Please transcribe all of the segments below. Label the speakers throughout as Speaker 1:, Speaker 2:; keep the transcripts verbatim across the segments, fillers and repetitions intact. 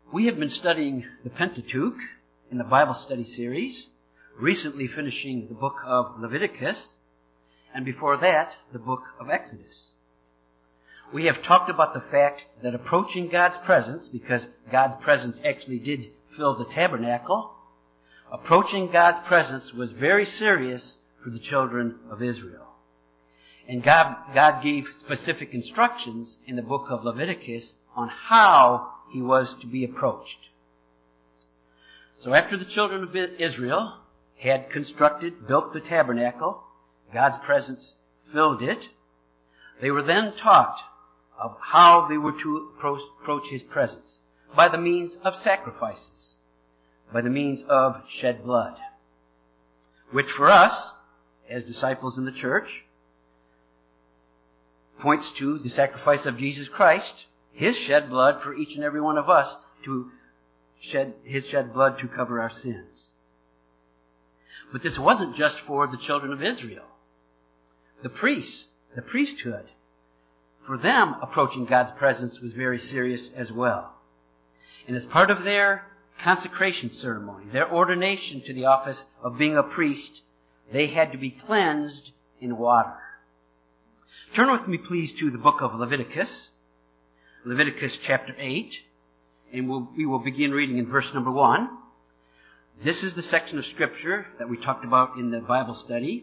Speaker 1: We have been studying the Pentateuch in the Bible study series, recently finishing the book of Leviticus, and before that, the book of Exodus. We have talked about the fact that approaching God's presence, because God's presence actually did fill the tabernacle, approaching God's presence was very serious for the children of Israel. And God, God gave specific instructions in the book of Leviticus on how he was to be approached. So after the children of Israel had constructed, built the tabernacle, God's presence filled it, they were then taught of how they were to approach his presence by the means of sacrifices, by the means of shed blood, which for us, as disciples in the church, points to the sacrifice of Jesus Christ, his shed blood for each and every one of us, to shed his shed blood to cover our sins. But this wasn't just for the children of Israel. The priests, the priesthood, for them approaching God's presence was very serious as well. And as part of their consecration ceremony, their ordination to the office of being a priest, they had to be cleansed in water. Turn with me, please, to the book of Leviticus, Leviticus chapter eight, and we'll, we will begin reading in verse number one. This is the section of Scripture that we talked about in the Bible study,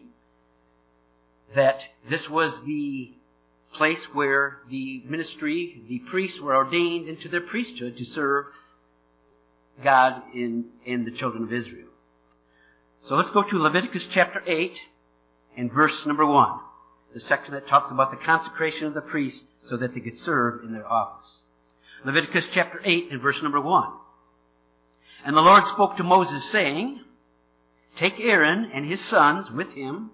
Speaker 1: that this was the place where the ministry, the priests were ordained into their priesthood to serve God in, in the children of Israel. So let's go to Leviticus chapter eight and verse number one, the section that talks about the consecration of the priests so that they could serve in their office. Leviticus chapter eight and verse number one. And the Lord spoke to Moses, saying, Take Aaron and his sons with him,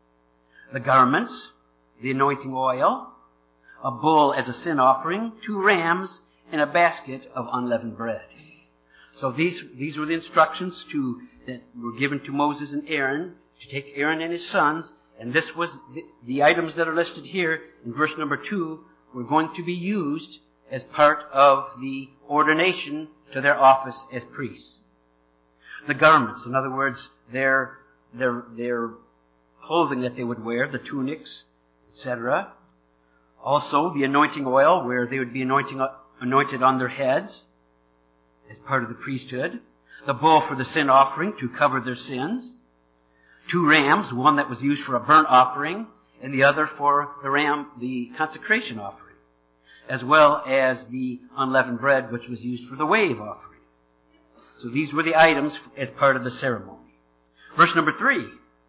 Speaker 1: the garments, the anointing oil, a bull as a sin offering, two rams, and a basket of unleavened bread. So these, these were the instructions to, that were given to Moses and Aaron, to take Aaron and his sons, and this was the, the items that are listed here in verse number two were going to be used as part of the ordination to their office as priests. The garments, in other words, their, their, their clothing that they would wear, the tunics, et cetera. Also, the anointing oil, where they would be anointing, anointed on their heads as part of the priesthood. The bull for the sin offering to cover their sins. Two rams, one that was used for a burnt offering, and the other for the ram, the consecration offering, as well as the unleavened bread, which was used for the wave offering. So these were the items as part of the ceremony. Verse number three.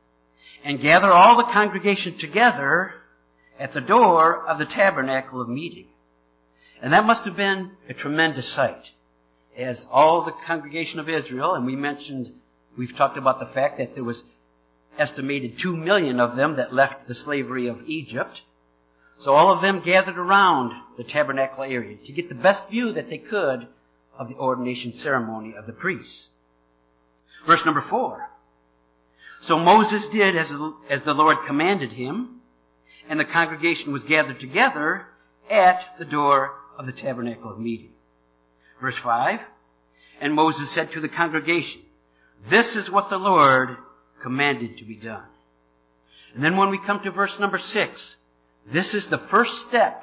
Speaker 1: And gather all the congregation together at the door of the tabernacle of meeting. And that must have been a tremendous sight, as all the congregation of Israel, and we mentioned, we've talked about the fact that there was estimated two million of them that left the slavery of Egypt. So all of them gathered around the tabernacle area to get the best view that they could of the ordination ceremony of the priests. Verse number four. So Moses did as, as the Lord commanded him, and the congregation was gathered together at the door of the tabernacle of meeting. Verse five. And Moses said to the congregation, This is what the Lord commanded to be done. And then when we come to verse number six, this is the first step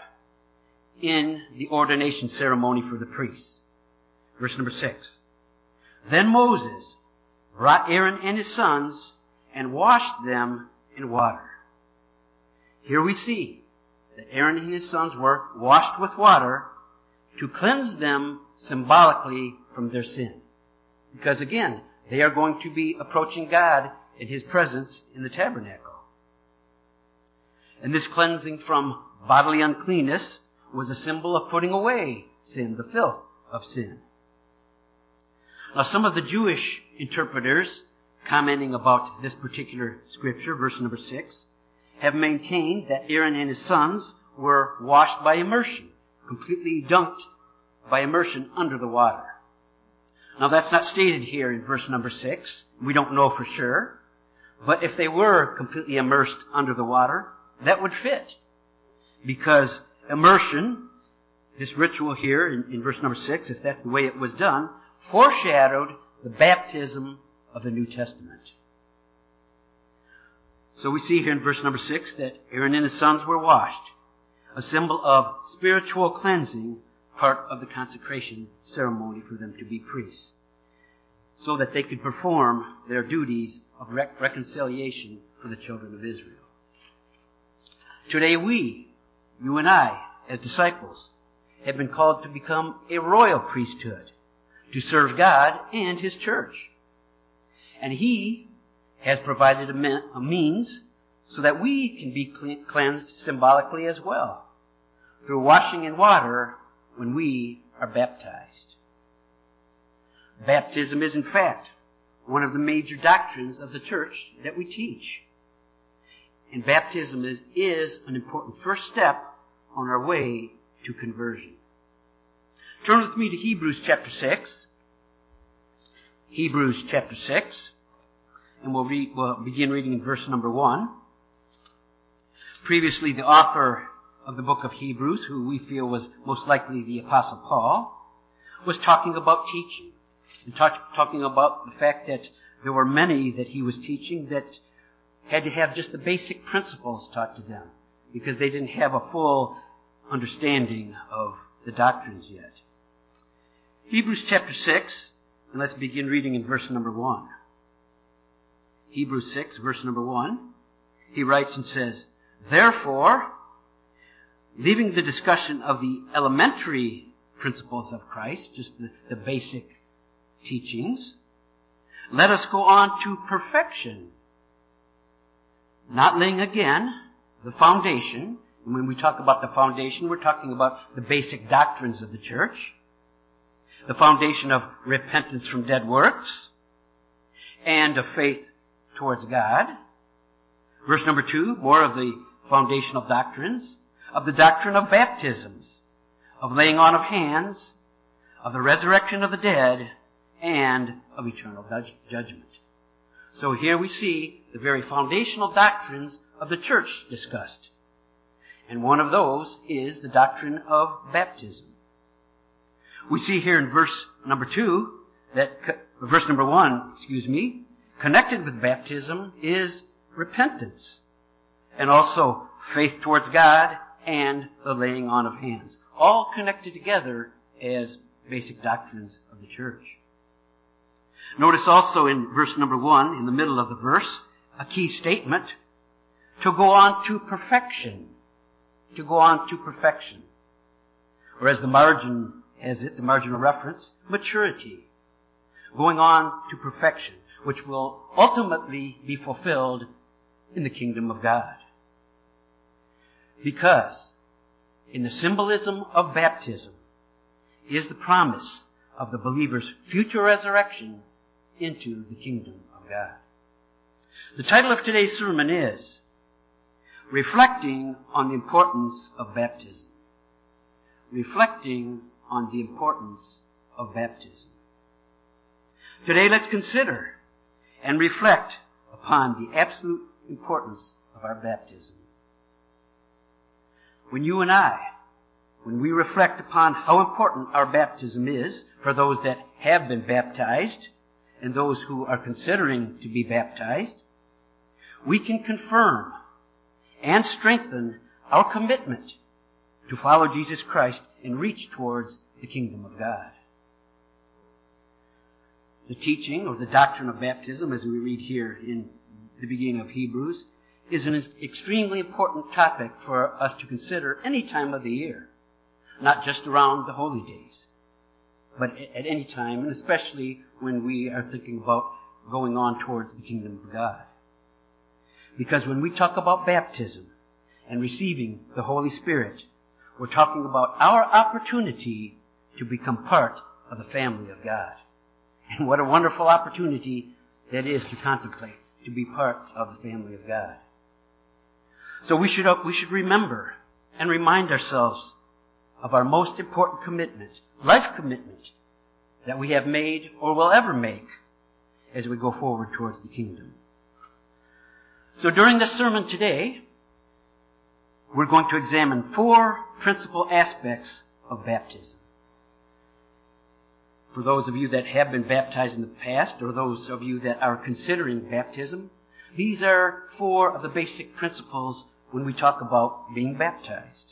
Speaker 1: in the ordination ceremony for the priests. Verse number six. Then Moses brought Aaron and his sons and washed them in water. Here we see that Aaron and his sons were washed with water to cleanse them symbolically from their sin. Because again, they are going to be approaching God in his presence in the tabernacle. And this cleansing from bodily uncleanness was a symbol of putting away sin, the filth of sin. Now, some of the Jewish interpreters, commenting about this particular scripture, verse number six, have maintained that Aaron and his sons were washed by immersion, completely dunked by immersion under the water. Now, that's not stated here in verse number six. We don't know for sure. But if they were completely immersed under the water, that would fit. Because immersion this ritual here in, in verse number six, if that's the way it was done, foreshadowed the baptism of the New Testament. So we see here in verse number six that Aaron and his sons were washed, a symbol of spiritual cleansing, part of the consecration ceremony for them to be priests, so that they could perform their duties of rec- reconciliation for the children of Israel. Today we, you and I, as disciples, have been called to become a royal priesthood, to serve God and His church. And He has provided a, me- a means so that we can be cle- cleansed symbolically as well, through washing in water when we are baptized. Baptism is, in fact, one of the major doctrines of the church that we teach. And baptism is, is an important first step on our way to conversion. Turn with me to Hebrews chapter six. Hebrews chapter six. And we'll, read, we'll begin reading in verse number one. Previously, the author of the book of Hebrews, who we feel was most likely the Apostle Paul, was talking about teaching. And talk, talking about the fact that there were many that he was teaching that had to have just the basic principles taught to them, because they didn't have a full understanding of the doctrines yet. Hebrews chapter six, and let's begin reading in verse number one. Hebrews six, verse number one, he writes and says, "Therefore, leaving the discussion of the elementary principles of Christ, just the, the basic teachings, let us go on to perfection, not laying again the foundation." And when we talk about the foundation, we're talking about the basic doctrines of the church, the foundation of repentance from dead works, and of faith towards God. Verse number two, more of the foundational doctrines, of the doctrine of baptisms, of laying on of hands, of the resurrection of the dead, and of eternal judgment. So here we see the very foundational doctrines of the church discussed. And one of those is the doctrine of baptism. We see here in verse number two, that, verse number one, excuse me, connected with baptism is repentance, and also faith towards God and the laying on of hands, all connected together as basic doctrines of the church. Notice also in verse number one, in the middle of the verse, a key statement, to go on to perfection. To go on to perfection. Or as the margin has it, the margin of reference, maturity. Going on to perfection, which will ultimately be fulfilled in the kingdom of God. Because in the symbolism of baptism is the promise of the believer's future resurrection into the kingdom of God. The title of today's sermon is Reflecting on the Importance of Baptism. Reflecting on the importance of baptism. Today let's consider and reflect upon the absolute importance of our baptism. When you and I, when we reflect upon how important our baptism is for those that have been baptized and those who are considering to be baptized, we can confirm and strengthen our commitment to follow Jesus Christ and reach towards the kingdom of God. The teaching or the doctrine of baptism, as we read here in the beginning of Hebrews, is an extremely important topic for us to consider any time of the year. Not just around the holy days, but at any time, and especially when we are thinking about going on towards the kingdom of God. Because when we talk about baptism and receiving the Holy Spirit, we're talking about our opportunity to become part of the family of God. And what a wonderful opportunity that is to contemplate, to be part of the family of God. So we should, we should remember and remind ourselves of our most important commitment, life commitment, that we have made or will ever make as we go forward towards the kingdom. So during this sermon today, we're going to examine four principal aspects of baptism. For those of you that have been baptized in the past, or those of you that are considering baptism, these are four of the basic principles when we talk about being baptized.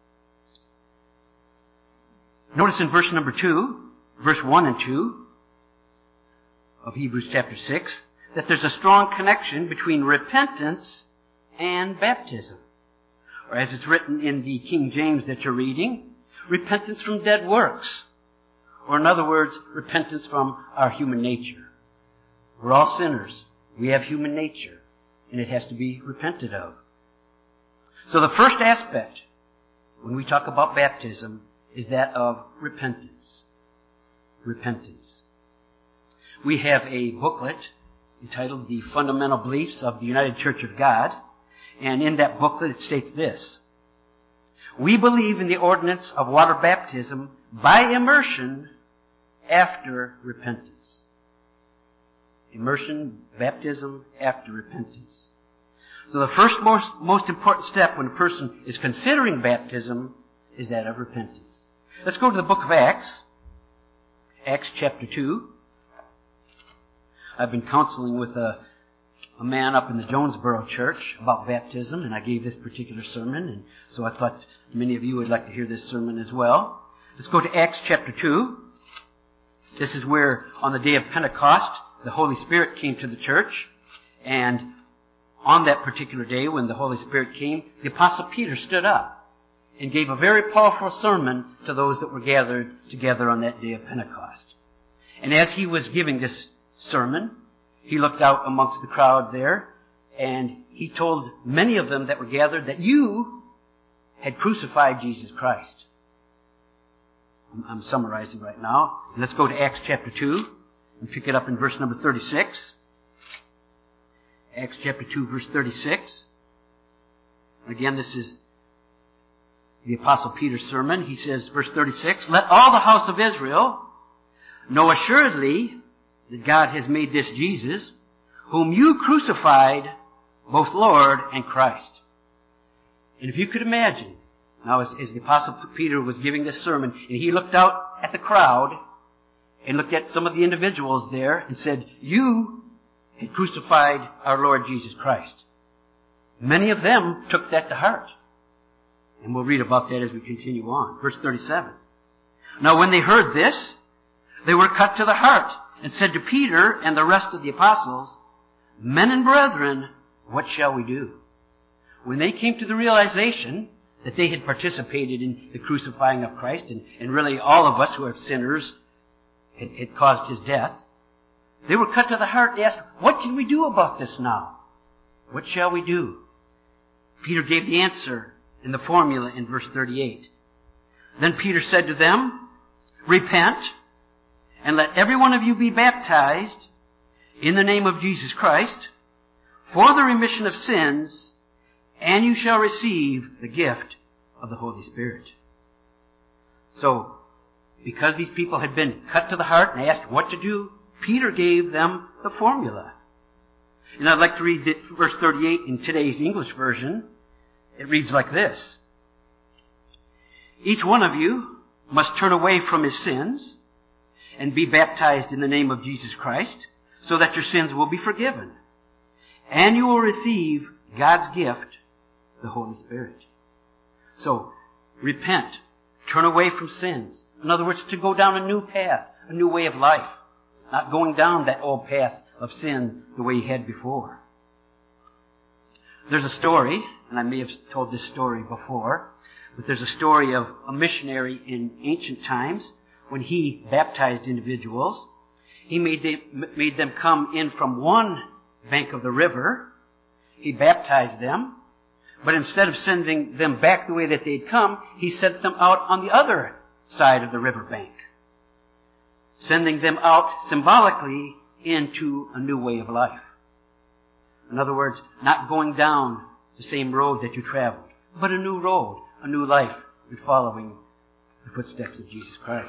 Speaker 1: Notice in verse number two, verse one and two of Hebrews chapter six, that there's a strong connection between repentance and baptism. Or as it's written in the King James that you're reading, repentance from dead works. Or in other words, repentance from our human nature. We're all sinners. We have human nature, and it has to be repented of. So the first aspect, when we talk about baptism, is that of repentance. Repentance. We have a booklet entitled The Fundamental Beliefs of the United Church of God, and in that booklet it states this: we believe in the ordinance of water baptism by immersion after repentance. Immersion, baptism after repentance. So the first most, most important step when a person is considering baptism is that of repentance. Let's go to the book of Acts. Acts chapter two. I've been counseling with a, a man up in the Jonesboro church about baptism, and I gave this particular sermon, and so I thought many of you would like to hear this sermon as well. Let's go to Acts chapter two. This is where on the day of Pentecost, the Holy Spirit came to the church, and on that particular day when the Holy Spirit came, the Apostle Peter stood up and gave a very powerful sermon to those that were gathered together on that day of Pentecost. And as he was giving this sermon, he looked out amongst the crowd there, and he told many of them that were gathered that you had crucified Jesus Christ. I'm summarizing right now. Let's go to Acts chapter two and pick it up in verse number thirty-six. Acts chapter two, verse thirty-six. Again, this is the Apostle Peter's sermon. He says, verse thirty-six, let all the house of Israel know assuredly that God has made this Jesus, whom you crucified, both Lord and Christ. And if you could imagine, now as, as the Apostle Peter was giving this sermon, and he looked out at the crowd, and looked at some of the individuals there, and said, you had crucified our Lord Jesus Christ. Many of them took that to heart. And we'll read about that as we continue on. Verse thirty-seven. Now when they heard this, they were cut to the heart, and said to Peter and the rest of the apostles, men and brethren, what shall we do? When they came to the realization that they had participated in the crucifying of Christ, and, and really all of us who are sinners had, had caused his death, they were cut to the heart. They asked, what can we do about this now? What shall we do? Peter gave the answer in the formula in verse thirty-eight. Then Peter said to them, repent, and let every one of you be baptized in the name of Jesus Christ for the remission of sins, and you shall receive the gift of the Holy Spirit. So, because these people had been cut to the heart and asked what to do, Peter gave them the formula. And I'd like to read verse thirty-eight in today's English version. It reads like this. Each one of you must turn away from his sins and be baptized in the name of Jesus Christ so that your sins will be forgiven. And you will receive God's gift, the Holy Spirit. So, repent. Turn away from sins. In other words, to go down a new path, a new way of life. Not going down that old path of sin the way you had before. There's a story, and I may have told this story before, but there's a story of a missionary in ancient times when he baptized individuals. He made them, made them come in from one bank of the river. He baptized them, but instead of sending them back the way that they'd come, he sent them out on the other side of the river bank, sending them out symbolically into a new way of life. In other words, not going down the same road that you traveled, but a new road, a new life, and following the footsteps of Jesus Christ.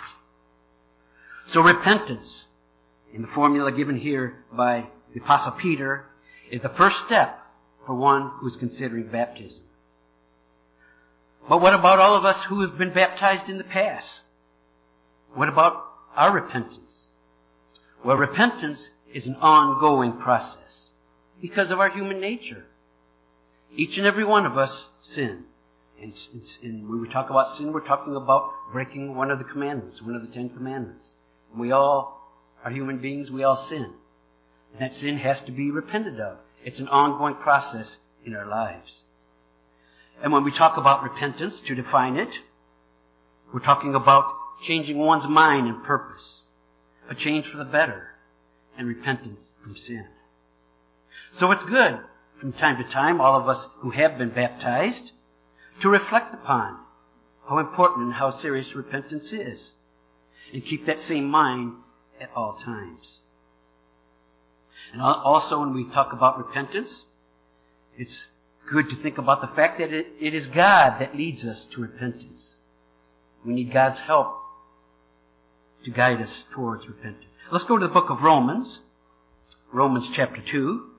Speaker 1: So repentance, in the formula given here by the Apostle Peter, is the first step for one who is considering baptism. But what about all of us who have been baptized in the past? What about our repentance? Well, repentance is an ongoing process because of our human nature. Each and every one of us sin. And, and when we talk about sin, we're talking about breaking one of the commandments, one of the Ten Commandments. We all are human beings. We all sin. And that sin has to be repented of. It's an ongoing process in our lives. And when we talk about repentance, to define it, we're talking about changing one's mind and purpose, a change for the better, and repentance from sin. So it's good, from time to time, all of us who have been baptized, to reflect upon how important and how serious repentance is, and keep that same mind at all times. And also, when we talk about repentance, it's good to think about the fact that it, it is God that leads us to repentance. We need God's help to guide us towards repentance. Let's go to the book of Romans, Romans chapter two.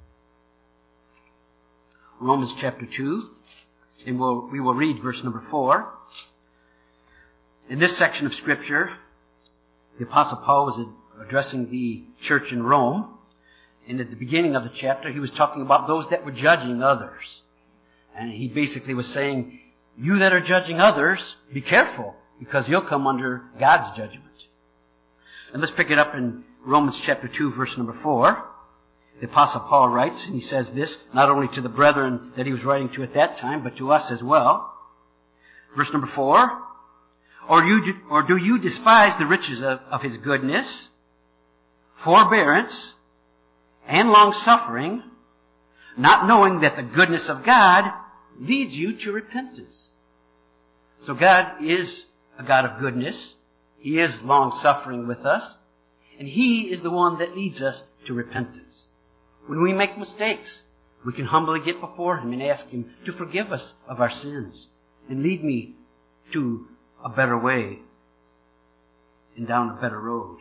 Speaker 1: Romans chapter two, and we'll, we will read verse number four. In this section of Scripture, the Apostle Paul was addressing the church in Rome. And at the beginning of the chapter, he was talking about those that were judging others. And he basically was saying, you that are judging others, be careful, because you'll come under God's judgment. And let's pick it up in Romans chapter two, verse number four. The Apostle Paul writes, and he says this, not only to the brethren that he was writing to at that time, but to us as well. Verse number four, Or, you, or do you despise the riches of, of his goodness, forbearance, and long-suffering, not knowing that the goodness of God leads you to repentance? So God is a God of goodness. He is long-suffering with us. And He is the one that leads us to repentance. When we make mistakes, we can humbly get before Him and ask Him to forgive us of our sins and lead me to a better way and down a better road.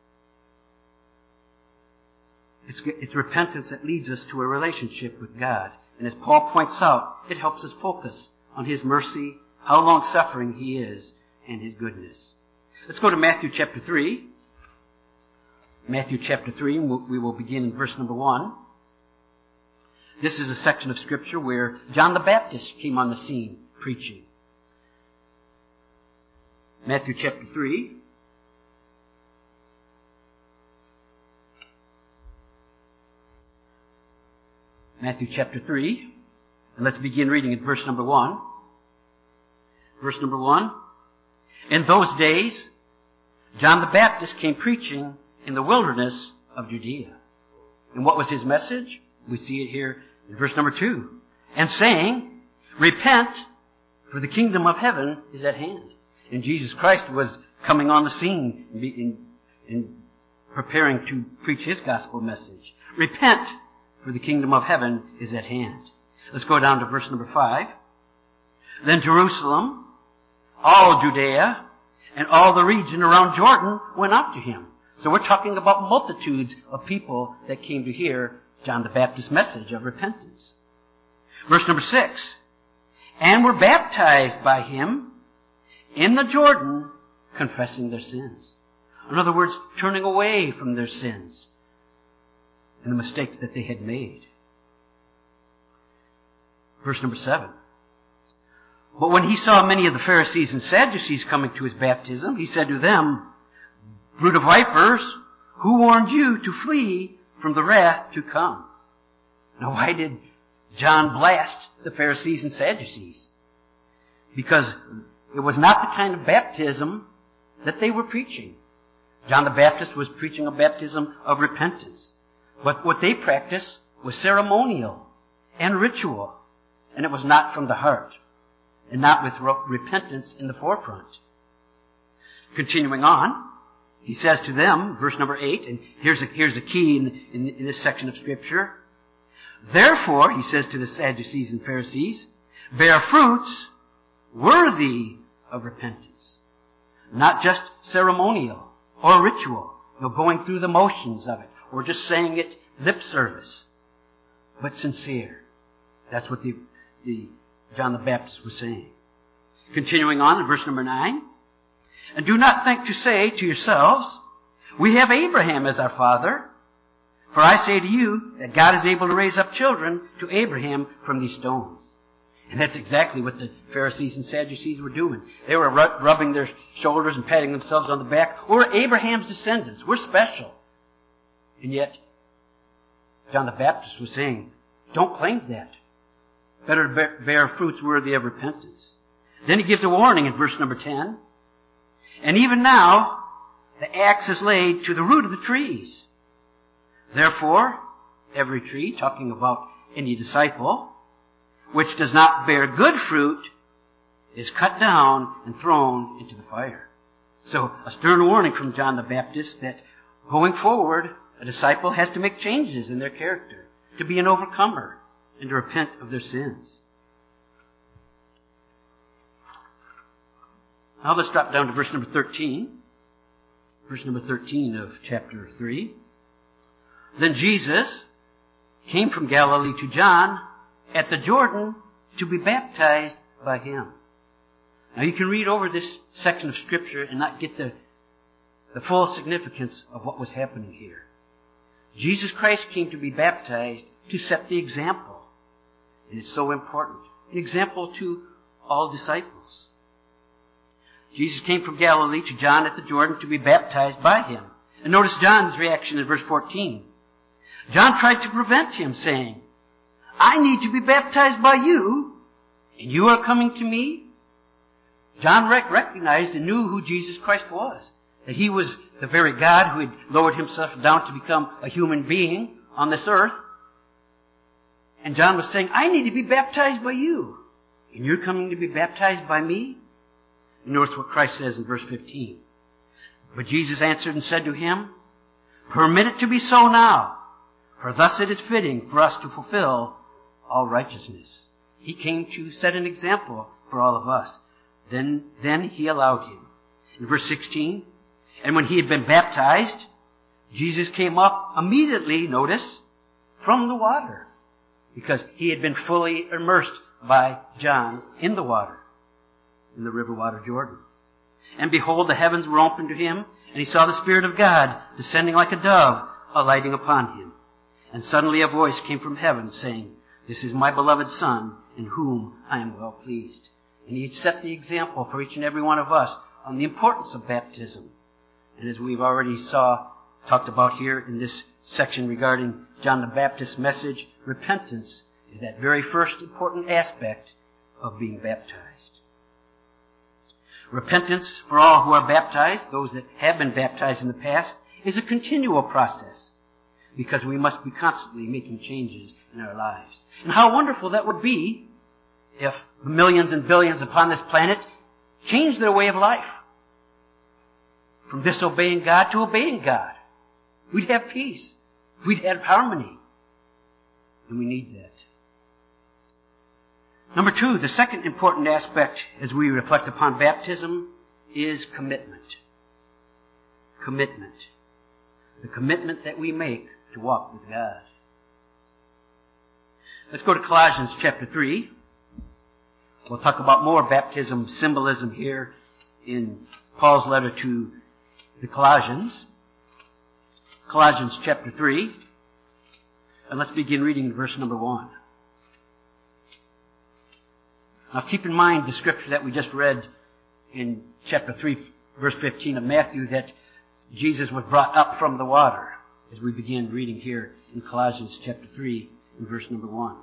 Speaker 1: It's, it's repentance that leads us to a relationship with God. And as Paul points out, it helps us focus on His mercy, how long-suffering He is, and His goodness. Let's go to Matthew chapter three. Matthew chapter three, and we will begin in verse number one. This is a section of Scripture where John the Baptist came on the scene preaching. Matthew chapter three. Matthew chapter three. And let's begin reading at verse number one. Verse number one. In those days, John the Baptist came preaching in the wilderness of Judea. And what was his message? We see it here in verse number two. And saying, repent, for the kingdom of heaven is at hand. And Jesus Christ was coming on the scene in, in, in preparing to preach His gospel message. Repent, for the kingdom of heaven is at hand. Let's go down to verse number five. Then Jerusalem, all Judea, and all the region around Jordan went up to Him. So we're talking about multitudes of people that came to hear John the Baptist's message of repentance. Verse number six. And were baptized by Him in the Jordan, confessing their sins. In other words, turning away from their sins and the mistakes that they had made. Verse number seven. But when He saw many of the Pharisees and Sadducees coming to His baptism, He said to them, brood of vipers, who warned you to flee from the wrath to come? Now, why did John blast the Pharisees and Sadducees? Because it was not the kind of baptism that they were preaching. John the Baptist was preaching a baptism of repentance. But what they practiced was ceremonial and ritual. And it was not from the heart. And not with repentance in the forefront. Continuing on, He says to them, verse number eight, and here's a, here's a key in, in, in this section of Scripture. Therefore, He says to the Sadducees and Pharisees, bear fruits worthy of repentance. Not just ceremonial or ritual, you know, going through the motions of it, or just saying it lip service, but sincere. That's what the, the John the Baptist was saying. Continuing on in verse number nine. And do not think to say to yourselves, we have Abraham as our father. For I say to you that God is able to raise up children to Abraham from these stones. And that's exactly what the Pharisees and Sadducees were doing. They were rubbing their shoulders and patting themselves on the back. We're Abraham's descendants. We're special. And yet, John the Baptist was saying, don't claim that. Better to bear fruits worthy of repentance. Then he gives a warning in verse number ten. And even now, the axe is laid to the root of the trees. Therefore, every tree, talking about any disciple, which does not bear good fruit, is cut down and thrown into the fire. So, a stern warning from John the Baptist that going forward, a disciple has to make changes in their character, to be an overcomer, and to repent of their sins. Now let's drop down to verse number thirteen. Verse number thirteen of chapter three. Then Jesus came from Galilee to John at the Jordan to be baptized by him. Now you can read over this section of Scripture and not get the, the full significance of what was happening here. Jesus Christ came to be baptized to set the example. It is so important. An example to all disciples. Jesus came from Galilee to John at the Jordan to be baptized by him. And notice John's reaction in verse fourteen. John tried to prevent him, saying, I need to be baptized by you, and you are coming to me? John recognized and knew who Jesus Christ was. That he was the very God who had lowered himself down to become a human being on this earth. And John was saying, I need to be baptized by you, and you're coming to be baptized by me? And notice what Christ says in verse fifteen. But Jesus answered and said to him, permit it to be so now, for thus it is fitting for us to fulfill all righteousness. He came to set an example for all of us. Then, then he allowed him. In verse sixteen, and when he had been baptized, Jesus came up immediately, notice, from the water, because he had been fully immersed by John in the water, in the river water Jordan. And behold, the heavens were opened to him, and he saw the Spirit of God descending like a dove, alighting upon him. And suddenly a voice came from heaven, saying, this is my beloved Son, in whom I am well pleased. And he set the example for each and every one of us on the importance of baptism. And as we've already saw, talked about here in this section regarding John the Baptist's message, repentance is that very first important aspect of being baptized. Repentance for all who are baptized, those that have been baptized in the past, is a continual process, because we must be constantly making changes in our lives. And how wonderful that would be if millions and billions upon this planet changed their way of life. From disobeying God to obeying God. We'd have peace. We'd have harmony. And we need that. Number two, the second important aspect as we reflect upon baptism is commitment. Commitment. The commitment that we make to walk with God. Let's go to Colossians chapter three. We'll talk about more baptism symbolism here in Paul's letter to the Colossians. Colossians chapter three. And let's begin reading verse number one. Now keep in mind the scripture that we just read in chapter three, verse fifteen of Matthew, that Jesus was brought up from the water, as we begin reading here in Colossians chapter three and verse number one.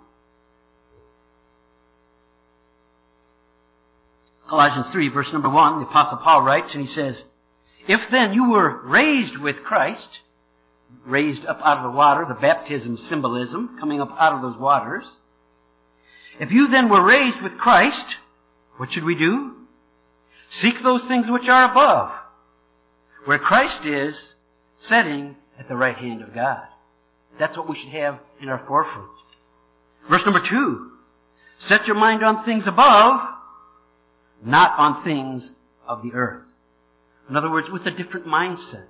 Speaker 1: Colossians three, verse number one, the Apostle Paul writes, and he says, if then you were raised with Christ, raised up out of the water, the baptism symbolism, coming up out of those waters, if you then were raised with Christ, what should we do? Seek those things which are above, where Christ is, sitting at the right hand of God. That's what we should have in our forefront. Verse number two, set your mind on things above, not on things of the earth. In other words, with a different mindset.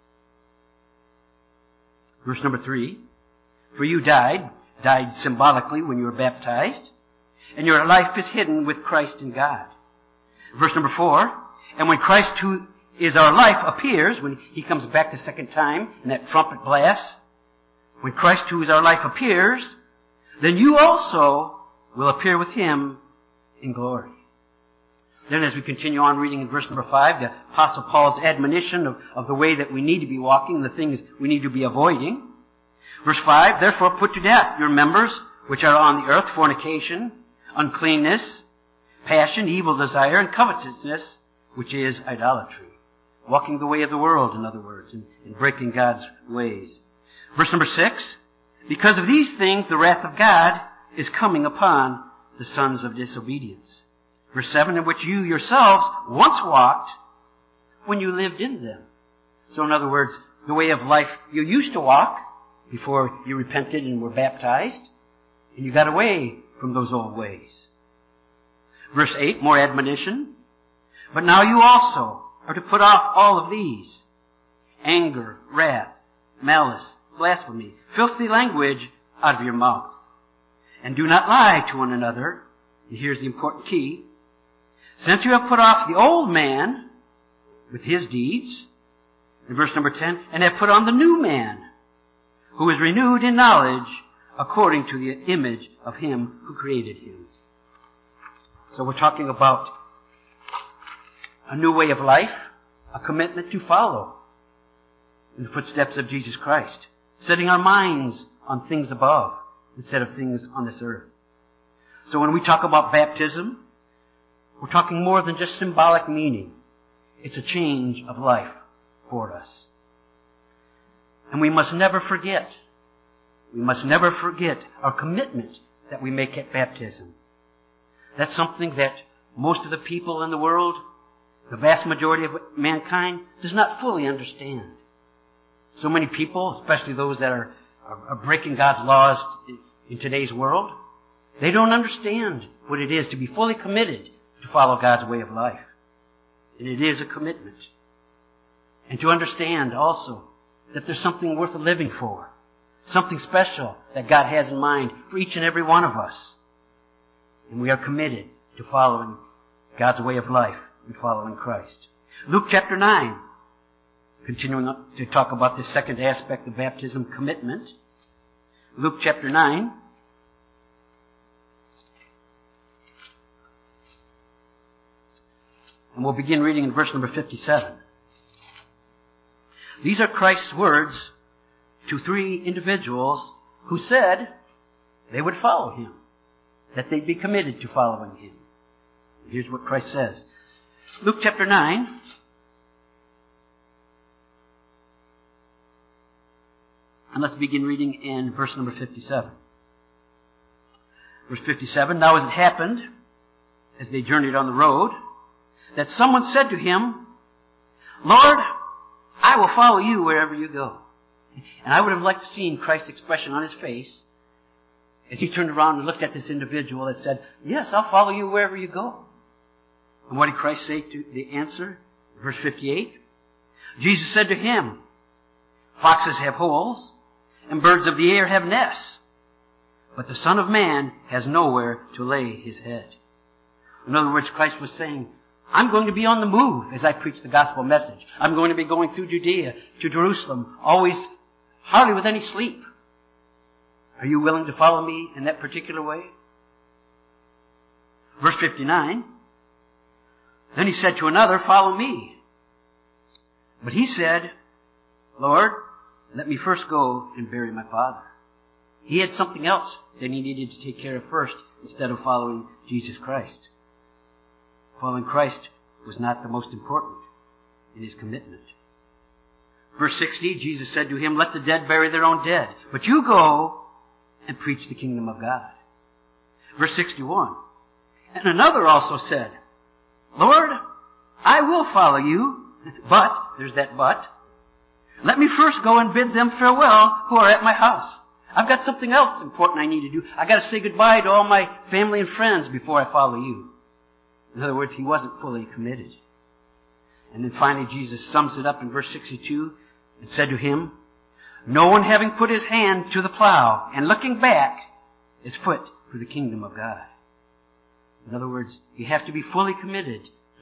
Speaker 1: Verse number three, for you died, died symbolically when you were baptized, and your life is hidden with Christ in God. Verse number four, and when Christ who is our life appears, when he comes back the second time in that trumpet blast, when Christ who is our life appears, then you also will appear with him in glory. Then as we continue on reading in verse number five, the Apostle Paul's admonition of, of the way that we need to be walking, the things we need to be avoiding. Verse five, therefore put to death your members which are on the earth, fornication, uncleanness, passion, evil desire, and covetousness, which is idolatry. Walking the way of the world, in other words, and, and breaking God's ways. Verse number six, because of these things the wrath of God is coming upon the sons of disobedience. Verse seven, in which you yourselves once walked when you lived in them. So in other words, the way of life you used to walk before you repented and were baptized, and you got away from those old ways. Verse eight, more admonition. But now you also are to put off all of these: anger, wrath, malice, blasphemy, filthy language out of your mouth. And do not lie to one another. And here's the important key. Since you have put off the old man with his deeds, in verse number ten, and have put on the new man, who is renewed in knowledge according to the image of him who created him. So we're talking about a new way of life, a commitment to follow in the footsteps of Jesus Christ, setting our minds on things above instead of things on this earth. So when we talk about baptism, we're talking more than just symbolic meaning. It's a change of life for us. And we must never forget, we must never forget our commitment that we make at baptism. That's something that most of the people in the world, the vast majority of mankind, does not fully understand. So many people, especially those that are, are, are breaking God's laws in today's world, they don't understand what it is to be fully committed to follow God's way of life. And it is a commitment. And to understand also that there's something worth living for, something special that God has in mind for each and every one of us. And we are committed to following God's way of life and following Christ. Luke chapter nine, continuing to talk about this second aspect of baptism, commitment. Luke chapter nine. And we'll begin reading in verse number fifty-seven. These are Christ's words to three individuals who said they would follow him, that they'd be committed to following him. Here's what Christ says. Luke chapter nine. And let's begin reading in verse number fifty-seven. Verse fifty-seven, now as it happened, as they journeyed on the road, that someone said to him, Lord, I will follow you wherever you go. And I would have liked to see Christ's expression on his face as he turned around and looked at this individual that said, yes, I'll follow you wherever you go. And what did Christ say to the answer? Verse fifty-eight. Jesus said to him, foxes have holes, and birds of the air have nests, but the Son of Man has nowhere to lay his head. In other words, Christ was saying, I'm going to be on the move as I preach the gospel message. I'm going to be going through Judea to Jerusalem, always hardly with any sleep. Are you willing to follow me in that particular way? Verse fifty-nine. Then he said to another, follow me. But he said, Lord, let me first go and bury my father. He had something else that he needed to take care of first instead of following Jesus Christ. Following Christ was not the most important in his commitment. Verse sixty, Jesus said to him, let the dead bury their own dead, but you go and preach the kingdom of God. Verse sixty-one, and another also said, Lord, I will follow you, but, there's that but, let me first go and bid them farewell who are at my house. I've got something else important I need to do. I've got to say goodbye to all my family and friends before I follow you. In other words, he wasn't fully committed. And then finally Jesus sums it up in verse sixty-two and said to him, no one having put his hand to the plow and looking back is fit for the kingdom of God. In other words, you have to be fully committed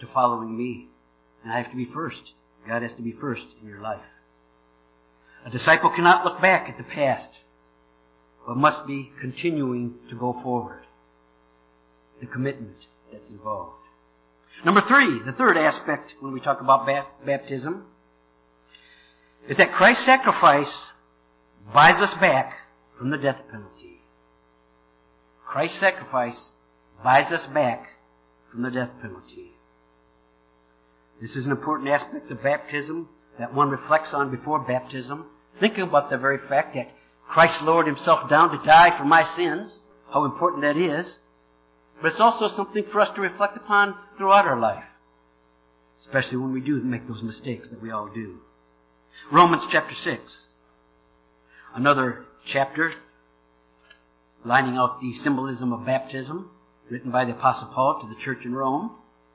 Speaker 1: to following me. And I have to be first. God has to be first in your life. A disciple cannot look back at the past, but must be continuing to go forward. The commitment that's involved. Number three, the third aspect when we talk about baptism, is that Christ's sacrifice buys us back from the death penalty. Christ's sacrifice buys us back from the death penalty. This is an important aspect of baptism that one reflects on before baptism. Thinking about the very fact that Christ lowered himself down to die for my sins, how important that is. But it's also something for us to reflect upon throughout our life, especially when we do make those mistakes that we all do. Romans chapter six, another chapter lining out the symbolism of baptism, written by the Apostle Paul to the church in Rome.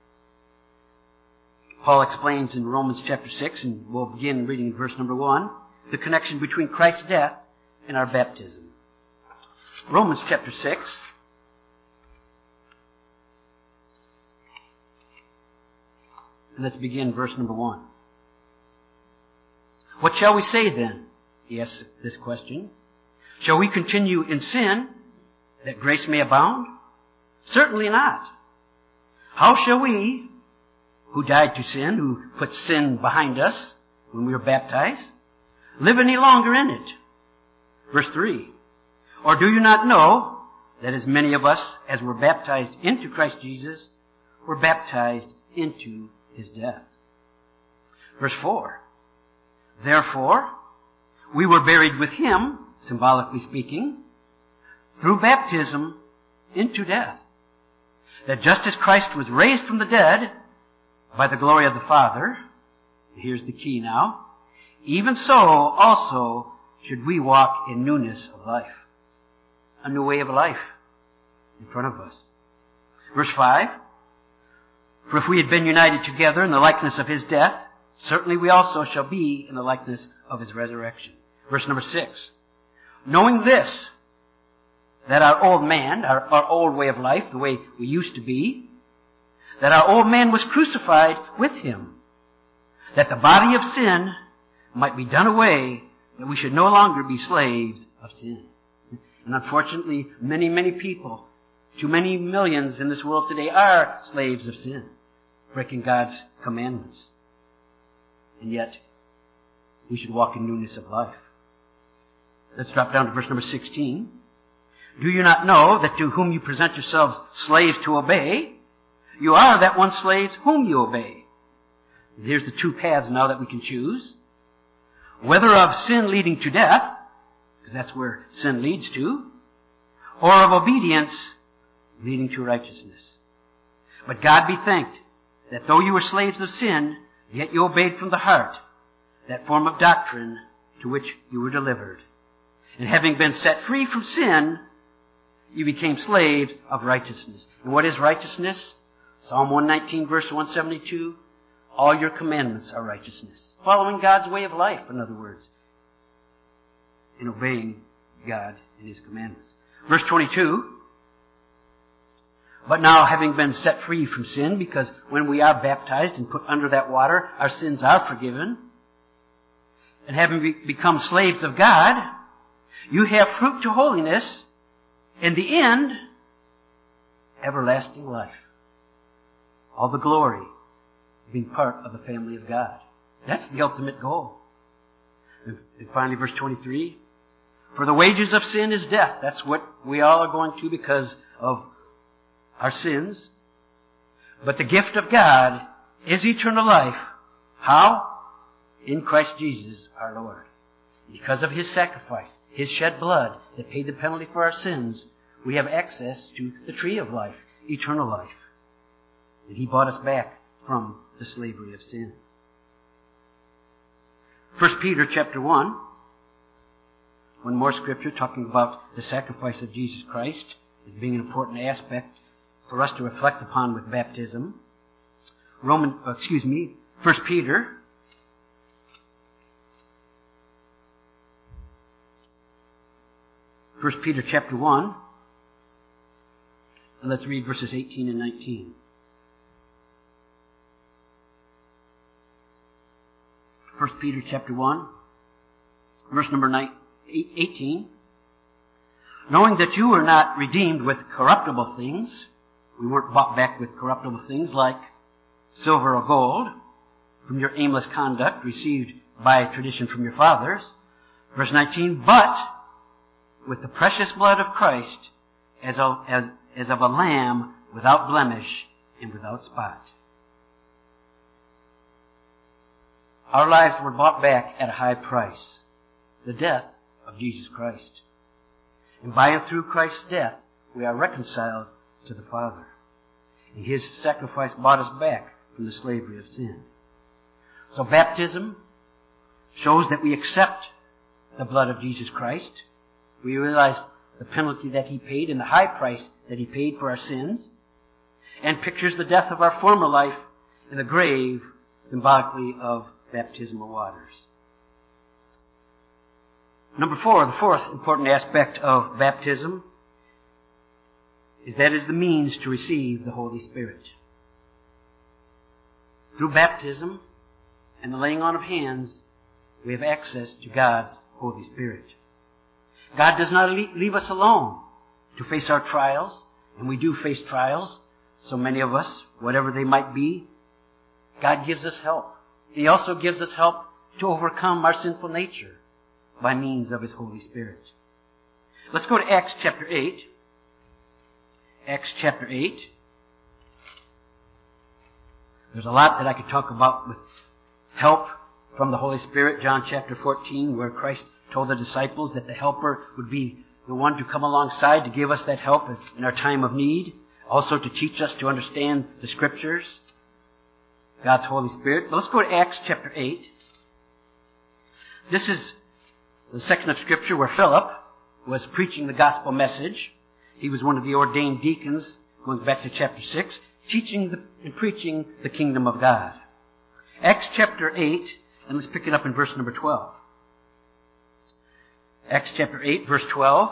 Speaker 1: Paul explains in Romans chapter six, and we'll begin reading verse number one, the connection between Christ's death and our baptism. Romans chapter six, and let's begin verse number one. What shall we say then? He asks this question. Shall we continue in sin that grace may abound? Certainly not. How shall we, who died to sin, who put sin behind us when we were baptized, live any longer in it? Verse three. Or do you not know that as many of us as were baptized into Christ Jesus were baptized into his death? Verse four. Therefore, we were buried with him, symbolically speaking, through baptism into death. That just as Christ was raised from the dead by the glory of the Father, here's the key now, even so also should we walk in newness of life. A new way of life in front of us. Verse five. For if we had been united together in the likeness of his death, certainly we also shall be in the likeness of his resurrection. Verse number six. Knowing this, that our old man, our, our old way of life, the way we used to be, that our old man was crucified with him, that the body of sin might be done away, that we should no longer be slaves of sin. And unfortunately, many, many people, too many millions in this world today, are slaves of sin, breaking God's commandments. And yet, we should walk in newness of life. Let's drop down to verse number sixteen. Do you not know that to whom you present yourselves slaves to obey, you are that one slave whom you obey? And here's the two paths now that we can choose. Whether of sin leading to death, because that's where sin leads to, or of obedience leading to righteousness. But God be thanked that though you were slaves of sin, yet you obeyed from the heart that form of doctrine to which you were delivered. And having been set free from sin, you became slaves of righteousness. And what is righteousness? Psalm one nineteen verse one seventy-two. All your commandments are righteousness. Following God's way of life, in other words. And obeying God and his commandments. Verse twenty-two. But now, having been set free from sin, because when we are baptized and put under that water, our sins are forgiven, and having be- become slaves of God, you have fruit to holiness, in the end, everlasting life. All the glory of being part of the family of God. That's the ultimate goal. And, and finally, verse twenty-three. For the wages of sin is death. That's what we all are going to because of our sins. But the gift of God is eternal life. How? In Christ Jesus our Lord. Because of his sacrifice, his shed blood that paid the penalty for our sins, we have access to the tree of life, eternal life. And he bought us back from the slavery of sin. First Peter chapter one. One more scripture talking about the sacrifice of Jesus Christ as being an important aspect for us to reflect upon with baptism. Roman, excuse me, First Peter. First Peter chapter one. And let's read verses eighteen and nineteen. First Peter chapter one, verse number eighteen. Knowing that you were not redeemed with corruptible things, we weren't bought back with corruptible things like silver or gold, from your aimless conduct received by tradition from your fathers. Verse nineteen, but with the precious blood of Christ as of, as, as of a lamb without blemish and without spot. Our lives were bought back at a high price, the death of Jesus Christ. And by and through Christ's death, we are reconciled to the Father. And His sacrifice bought us back from the slavery of sin. So baptism shows that we accept the blood of Jesus Christ. We realize the penalty that He paid and the high price that He paid for our sins. And pictures the death of our former life in the grave, symbolically of baptismal waters. Number four, the fourth important aspect of baptism is that it is the means to receive the Holy Spirit. Through baptism and the laying on of hands, we have access to God's Holy Spirit. God does not leave us alone to face our trials, and we do face trials, so many of us, whatever they might be. God gives us help. He also gives us help to overcome our sinful nature by means of His Holy Spirit. Let's go to Acts chapter eight. Acts chapter eight. There's a lot that I could talk about with help from the Holy Spirit. John chapter fourteen, where Christ told the disciples that the Helper would be the one to come alongside to give us that help in our time of need. Also to teach us to understand the Scriptures. God's Holy Spirit. But let's go to Acts chapter eight. This is the section of Scripture where Philip was preaching the gospel message. He was one of the ordained deacons, going back to chapter six, teaching the, and preaching the kingdom of God. Acts chapter eight, and let's pick it up in verse number twelve. Acts chapter eight, verse twelve.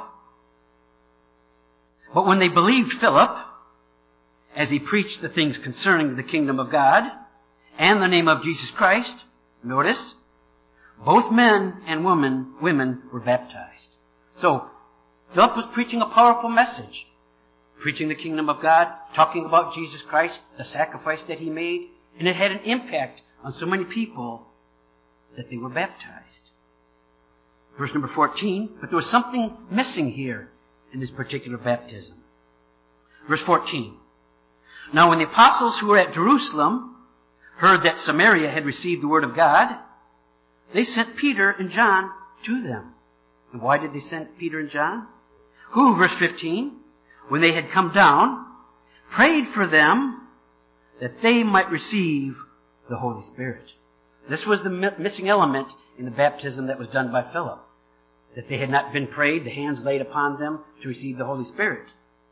Speaker 1: But when they believed Philip, as he preached the things concerning the kingdom of God, and the name of Jesus Christ, notice, both men and women, women were baptized. So, Philip was preaching a powerful message. Preaching the kingdom of God, talking about Jesus Christ, the sacrifice that He made, and it had an impact on so many people that they were baptized. Verse number fourteen, but there was something missing here in this particular baptism. Verse fourteen, now when the apostles who were at Jerusalem heard that Samaria had received the word of God, they sent Peter and John to them. And why did they send Peter and John? Who, verse fifteen, when they had come down, prayed for them that they might receive the Holy Spirit. This was the missing element in the baptism that was done by Philip. That they had not been prayed, the hands laid upon them to receive the Holy Spirit.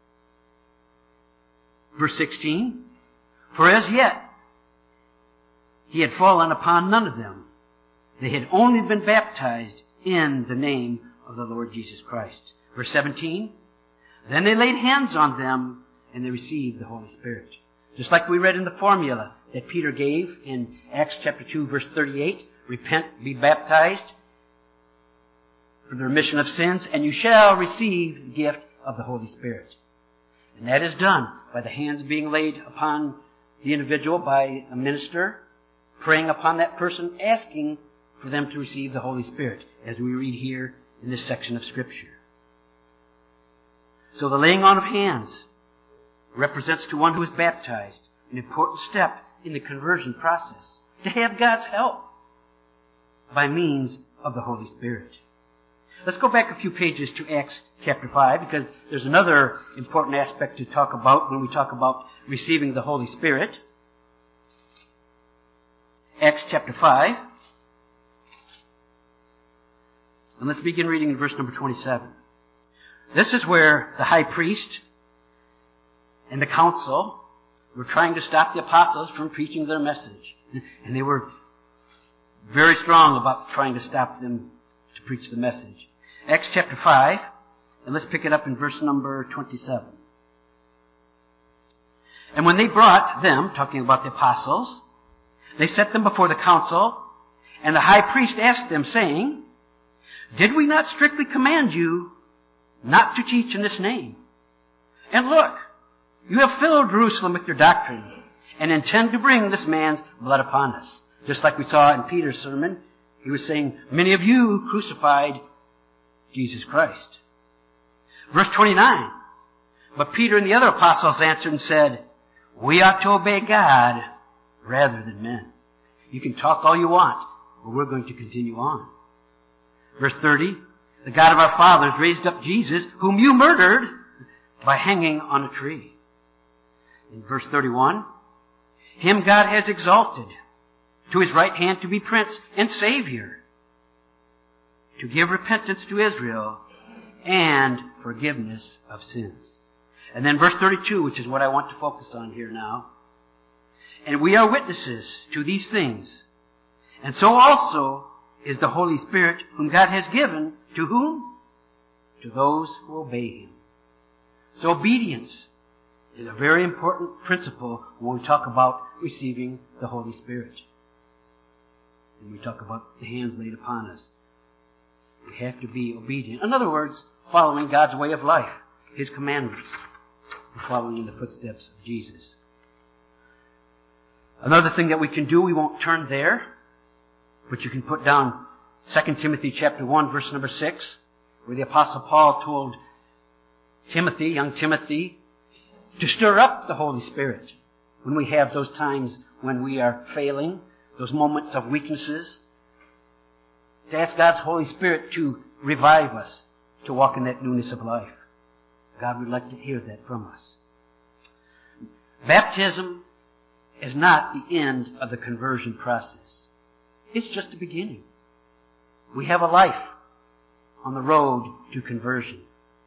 Speaker 1: Verse sixteen, for as yet He had fallen upon none of them. They had only been baptized in the name of the Lord Jesus Christ. Verse seventeen, then they laid hands on them and they received the Holy Spirit. Just like we read in the formula that Peter gave in Acts chapter two, verse thirty-eight, repent, be baptized for the remission of sins, and you shall receive the gift of the Holy Spirit. And that is done by the hands being laid upon the individual by a minister, praying upon that person, asking for them to receive the Holy Spirit, as we read here in this section of Scripture. So the laying on of hands represents to one who is baptized an important step in the conversion process, to have God's help by means of the Holy Spirit. Let's go back a few pages to Acts chapter five, because there's another important aspect to talk about when we talk about receiving the Holy Spirit. Acts chapter five. And let's begin reading in verse number twenty-seven. This is where the high priest and the council were trying to stop the apostles from preaching their message. And they were very strong about trying to stop them to preach the message. Acts chapter five, and let's pick it up in verse number twenty-seven. And when they brought them, talking about the apostles, they set them before the council, And the high priest asked them, saying, Did we not strictly command you not to teach in this name? And look, you have filled Jerusalem with your doctrine, and intend to bring this man's blood upon us. Just like we saw in Peter's sermon, he was saying, Many of you crucified Jesus Christ. Verse twenty-nine, But Peter and the other apostles answered and said, We ought to obey God rather than men. You can talk all you want, but we're going to continue on. Verse thirty, The God of our fathers raised up Jesus, whom you murdered by hanging on a tree. In verse thirty-one, Him God has exalted to His right hand to be Prince and Savior, to give repentance to Israel and forgiveness of sins. And then verse thirty-two, which is what I want to focus on here now. And we are witnesses to these things, and so also is the Holy Spirit, whom God has given to whom? To those who obey Him. So obedience is a very important principle when we talk about receiving the Holy Spirit. And we talk about the hands laid upon us. We have to be obedient. In other words, following God's way of life, His commandments, and following in the footsteps of Jesus. Another thing that we can do, we won't turn there, but you can put down Second Timothy chapter one, verse number six, where the Apostle Paul told Timothy, young Timothy, to stir up the Holy Spirit when we have those times when we are failing, those moments of weaknesses, to ask God's Holy Spirit to revive us, to walk in that newness of life. God would like to hear that from us. Baptism is not the end of the conversion process. It's just the beginning. We have a life on the road to conversion.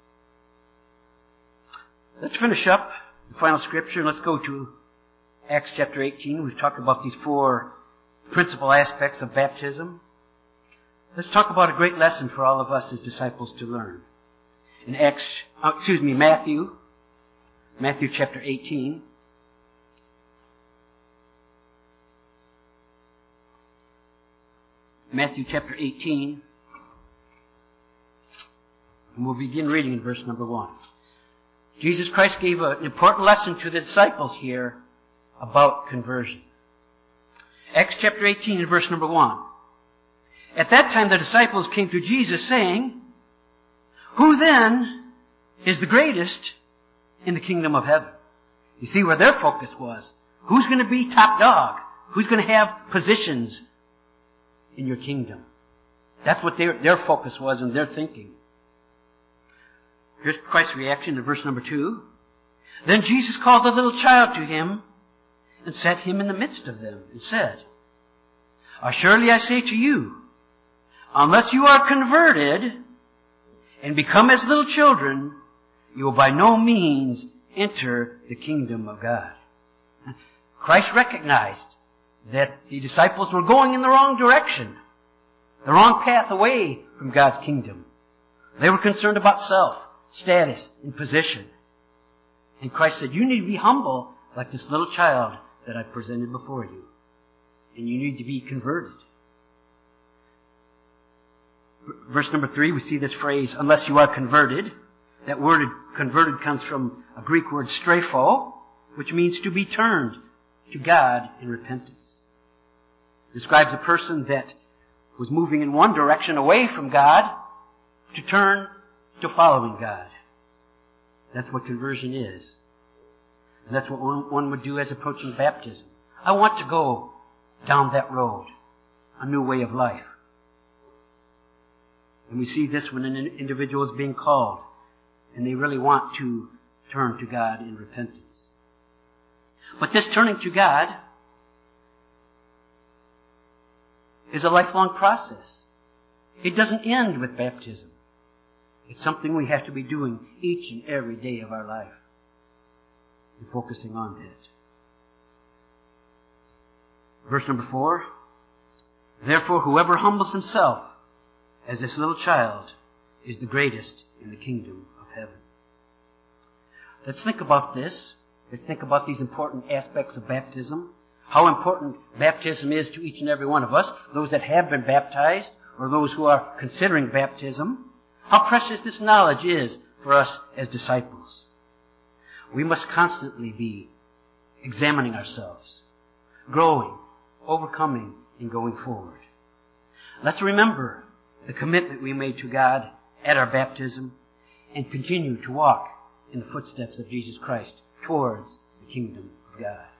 Speaker 1: Let's finish up the final scripture. Let's go to Acts chapter eighteen. We've talked about these four principal aspects of baptism. Let's talk about a great lesson for all of us as disciples to learn. In Acts, oh, excuse me, Matthew, Matthew chapter eighteen. Matthew chapter eighteen. And we'll begin reading in verse number one. Jesus Christ gave an important lesson to the disciples here about conversion. Acts chapter eighteen and verse number one. At that time the disciples came to Jesus saying, Who then is the greatest in the kingdom of heaven? You see where their focus was. Who's going to be top dog? Who's going to have positions in your kingdom? That's what their, their focus was and their thinking. Here's Christ's reaction in verse number two. Then Jesus called the little child to him and set him in the midst of them and said, Surely I say to you, unless you are converted and become as little children, you will by no means enter the kingdom of God. Christ recognized that the disciples were going in the wrong direction, the wrong path away from God's kingdom. They were concerned about self, status, and position. And Christ said, you need to be humble like this little child that I presented before you. And you need to be converted. Verse number three, we see this phrase, unless you are converted. That word converted comes from a Greek word strepho, which means to be turned to God in repentance. It describes a person that was moving in one direction away from God to turn to following God. That's what conversion is. And that's what one, one would do as approaching baptism. I want to go down that road, a new way of life. And we see this when an individual is being called and they really want to turn to God in repentance. But this turning to God is a lifelong process. It doesn't end with baptism. It's something we have to be doing each and every day of our life and focusing on that. Verse number four, therefore whoever humbles himself as this little child is the greatest in the kingdom of heaven. Let's think about this. Let's think about these important aspects of baptism. how important baptism is to each and every one of us, those that have been baptized or those who are considering baptism, how precious this knowledge is for us as disciples. We must constantly be examining ourselves, growing, overcoming, and going forward. Let's remember the commitment we made to God at our baptism and continue to walk in the footsteps of Jesus Christ towards the kingdom of God.